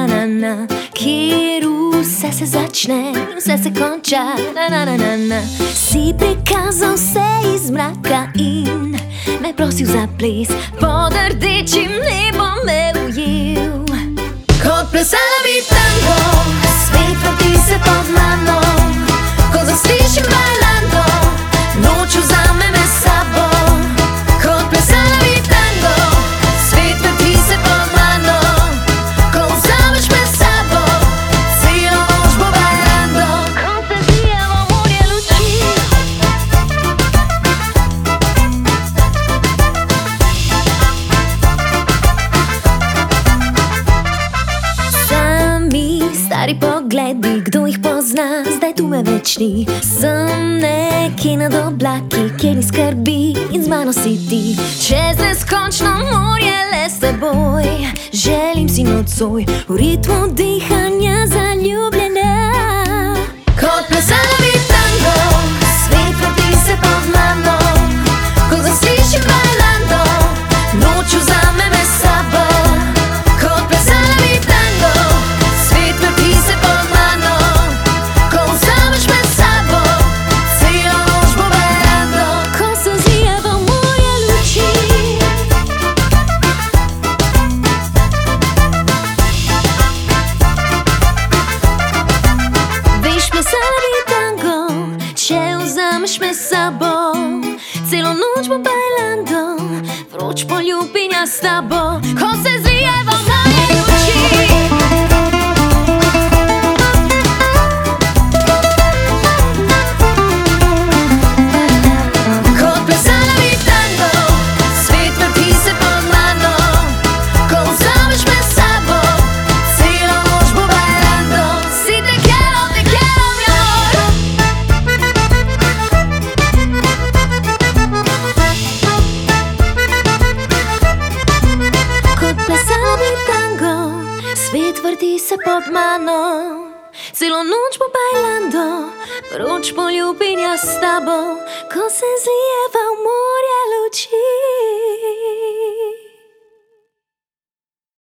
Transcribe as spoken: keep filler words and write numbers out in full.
na na. Kjer vse se začne, vse se konča. Na na na na na. Si prikazal vse iz mraka in me prosil za ples, pod rdečim nebom me ujel. Kot plesala bi tango, svet vrti se pod mano. Ko zaslišim bailando, noč vzame me s sabo. Kot plesala bi tango, svet vrti se pod mano. Ko vzameš me s sabo, celo noč bo bailando. Ko se zlijemo morje luči, sami stari pogledi, kdo jih pozna, zdaj tu me več ni. Sem nekje nad oblaki, kjer ni skrbi in z mano si ti. Čez neskončno morje le s teboj, želim si nocoj v ritmu dihanja zaljubljena. Kot plesala bi tango, svet vrti se pod mano. Ko zaslišim bailando, noč vzame me s sabo. Kot plesala bi tango, svet vrti se pod mano. Ko vzameš me s sabo, celo noč bo bailando. Ko se zlijeva morje luči, veš, plesala bi tango, če vzameš me s sabo. Celo noč bo bailando, vroč poljubinja s tabo. Ko se zlijeva morje luči, kot plesala bi tango, svet vrti se pod mano. Ko vzameš me s sabo, celo noč bo bailando. Si te quiero, te quiero, mi amor. Kot plesala bi tango, svet vrti se pod mano. Celo noč bo bailando, vroč poljubinja s tabo. Ko se zlijeva v morje luči.